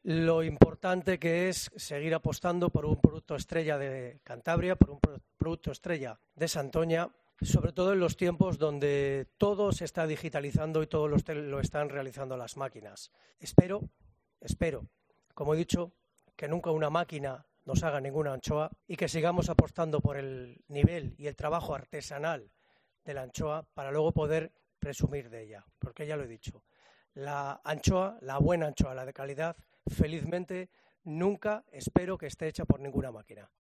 lo importante que es seguir apostando por un producto estrella de Cantabria, por un producto estrella de Santoña, sobre todo en los tiempos donde todo se está digitalizando y todo lo están realizando las máquinas. Espero, como he dicho, que nunca una máquina nos haga ninguna anchoa y que sigamos apostando por el nivel y el trabajo artesanal de la anchoa para luego poder presumir de ella, porque ya lo he dicho, la anchoa, la buena anchoa, la de calidad, felizmente nunca espero que esté hecha por ninguna máquina.